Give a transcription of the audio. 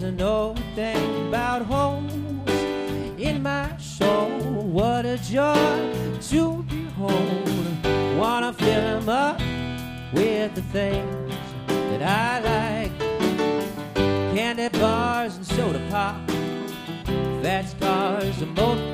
to know a thing about holes in my soul. What a joy to behold. Wanna fill 'em up with the things that I like. Candy bars and soda pop, fast cars and motor